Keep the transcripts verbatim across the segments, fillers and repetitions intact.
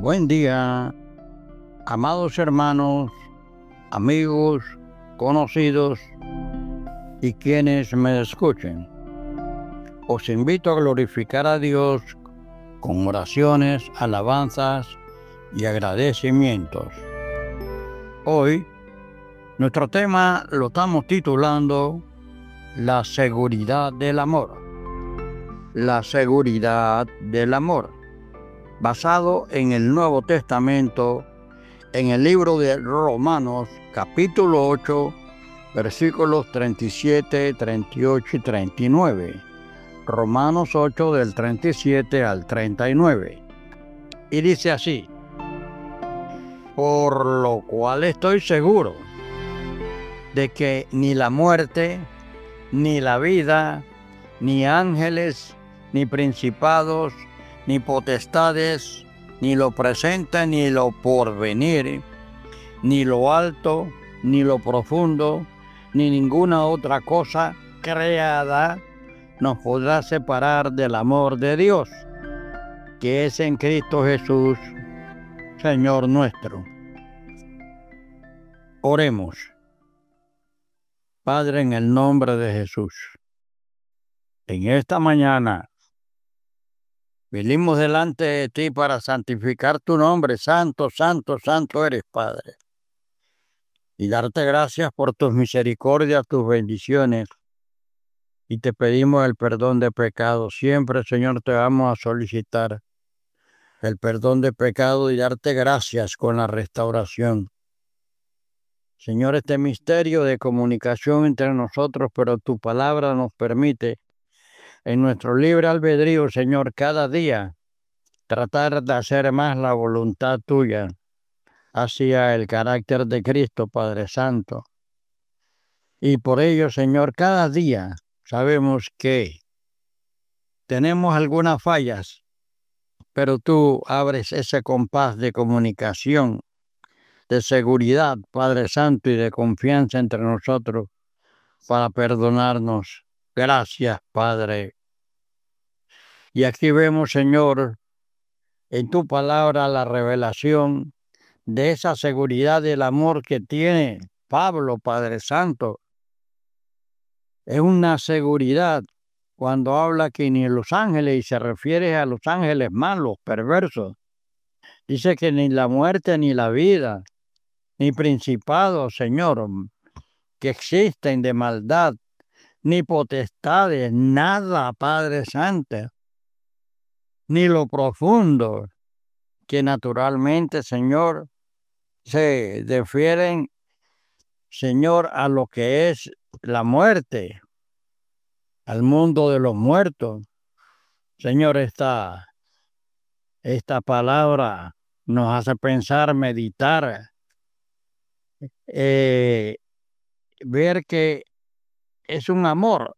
Buen día, amados hermanos, amigos, conocidos y quienes me escuchen. Os invito a glorificar a Dios con oraciones, alabanzas y agradecimientos. Hoy, nuestro tema lo estamos titulando La seguridad del amor. La seguridad del amor. Basado en el Nuevo Testamento, en el libro de Romanos, capítulo ocho, versículos treinta y siete, treinta y ocho y treinta y nueve. Romanos ocho, del treinta y siete al treinta y nueve. Y dice así: por lo cual estoy seguro de que ni la muerte, ni la vida, ni ángeles, ni principados, ni potestades, ni lo presente, ni lo porvenir, ni lo alto, ni lo profundo, ni ninguna otra cosa creada nos podrá separar del amor de Dios, que es en Cristo Jesús, Señor nuestro. Oremos. Padre, en el nombre de Jesús, en esta mañana venimos delante de ti para santificar tu nombre. Santo, santo, santo eres, Padre. Y darte gracias por tus misericordias, tus bendiciones. Y te pedimos el perdón de pecados. Siempre, Señor, te vamos a solicitar el perdón de pecado y darte gracias con la restauración. Señor, este misterio de comunicación entre nosotros, pero tu palabra nos permite, en nuestro libre albedrío, Señor, cada día tratar de hacer más la voluntad tuya hacia el carácter de Cristo, Padre Santo. Y por ello, Señor, cada día sabemos que tenemos algunas fallas, pero tú abres ese compás de comunicación, de seguridad, Padre Santo, y de confianza entre nosotros para perdonarnos. Gracias, Padre. Y aquí vemos, Señor, en tu palabra la revelación de esa seguridad del amor que tiene Pablo, Padre Santo. Es una seguridad cuando habla que ni los ángeles, y se refiere a los ángeles malos, perversos. Dice que ni la muerte, ni la vida, ni principados, Señor, que existen de maldad, ni potestades, nada, Padre Santo, ni lo profundo, que naturalmente, Señor, se refieren, Señor, a lo que es la muerte, al mundo de los muertos. Señor, esta, esta palabra nos hace pensar, meditar, eh, ver que es un amor,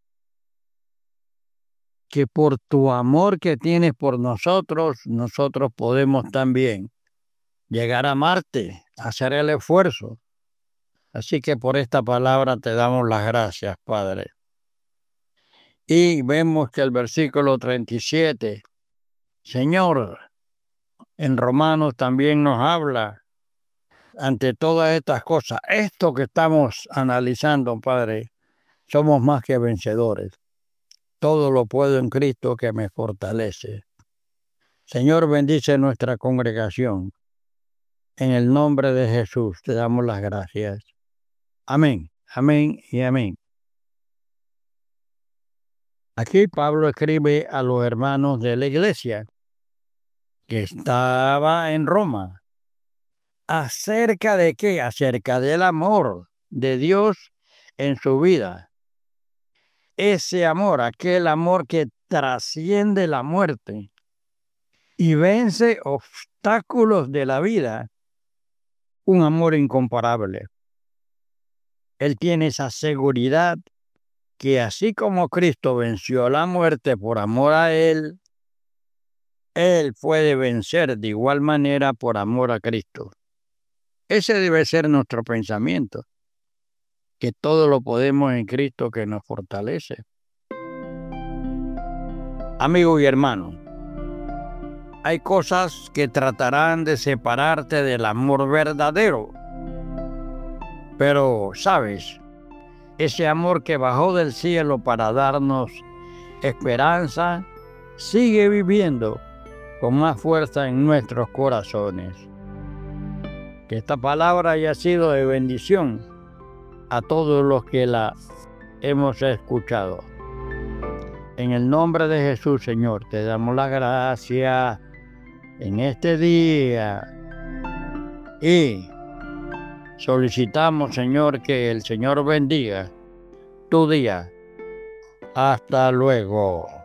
que por tu amor que tienes por nosotros, nosotros podemos también llegar a amarte, hacer el esfuerzo. Así que por esta palabra te damos las gracias, Padre. Y vemos que el versículo treinta y siete, Señor, en Romanos también nos habla, ante todas estas cosas, esto que estamos analizando, Padre, somos más que vencedores. Todo lo puedo en Cristo que me fortalece. Señor, bendice nuestra congregación. En el nombre de Jesús te damos las gracias. Amén, amén y amén. Aquí Pablo escribe a los hermanos de la iglesia que estaba en Roma. ¿Acerca de qué? Acerca del amor de Dios en su vida. Ese amor, aquel amor que trasciende la muerte y vence obstáculos de la vida. Un amor incomparable. Él tiene esa seguridad que así como Cristo venció la muerte por amor a Él, Él puede vencer de igual manera por amor a Cristo. Ese debe ser nuestro pensamiento, que todo lo podemos en Cristo que nos fortalece. Amigos y hermanos, hay cosas que tratarán de separarte del amor verdadero. Pero, ¿sabes? Ese amor que bajó del cielo para darnos esperanza, sigue viviendo con más fuerza en nuestros corazones. Que esta palabra haya sido de bendición a todos los que la hemos escuchado. En el nombre de Jesús, Señor, te damos la gracia en este día y solicitamos, Señor, que el Señor bendiga tu día. Hasta luego.